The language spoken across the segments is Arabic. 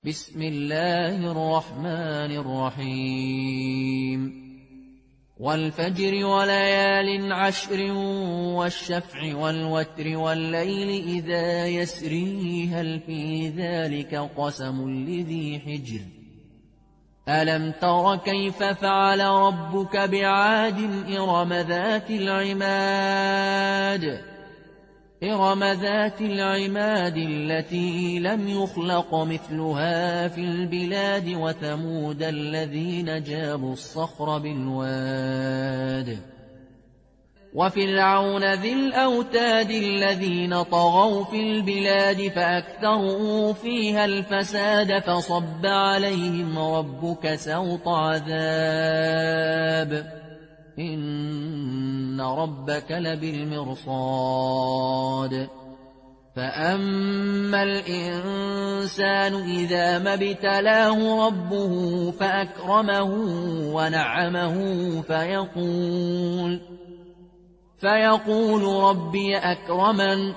بسم الله الرحمن الرحيم والفجر وليال عشر والشفع والوتر والليل إذا يسري هل في ذلك قسم لذي حجر ألم تر كيف فعل ربك بعاد إرم ذات العماد التي لم يخلق مثلها في البلاد وثمود الذين جابوا الصخر بالواد وفرعون ذي الأوتاد الذين طغوا في البلاد فأكثروا فيها الفساد فصب عليهم ربك سوط عذاب إن ربك لبالمرصاد فأما الإنسان إذا ما ابتلاه ربه فأكرمه ونعمه فيقول ربي أكرمن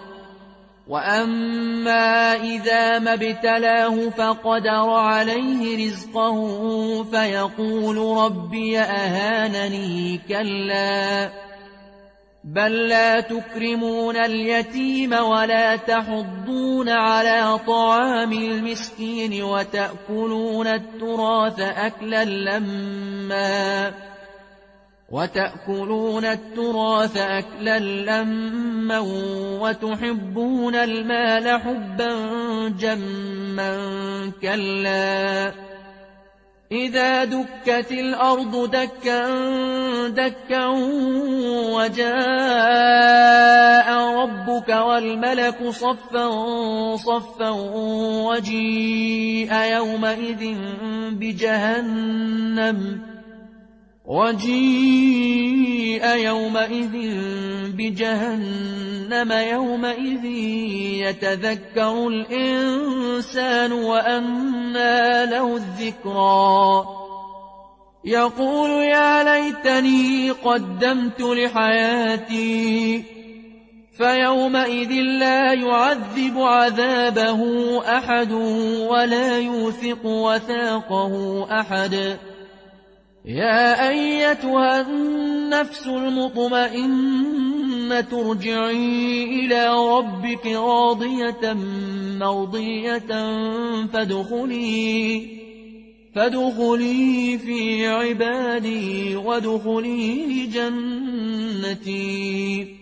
وأما إذا ما ابتلاه فقدر عليه رزقه فيقول ربي أهانني كلا بل لا تكرمون اليتيم ولا تحضون على طعام المسكين وتأكلون التراث أكلا لما وتحبون المال حبا جما كلا إذا دكت الأرض دكا دكا وجاء ربك والملك صفا صفا وجيء يومئذ بجهنم يومئذ يتذكر الإنسان وأنى له الذكرى يقول يا ليتني قدمت لحياتي فيومئذ لا يعذب عذابه أحد ولا يوثق وثاقه أحد يا أيتها النفس المطمئنة ارجعي إلى ربك راضية مرضية فادخلي في عبادي وادخلي جنتي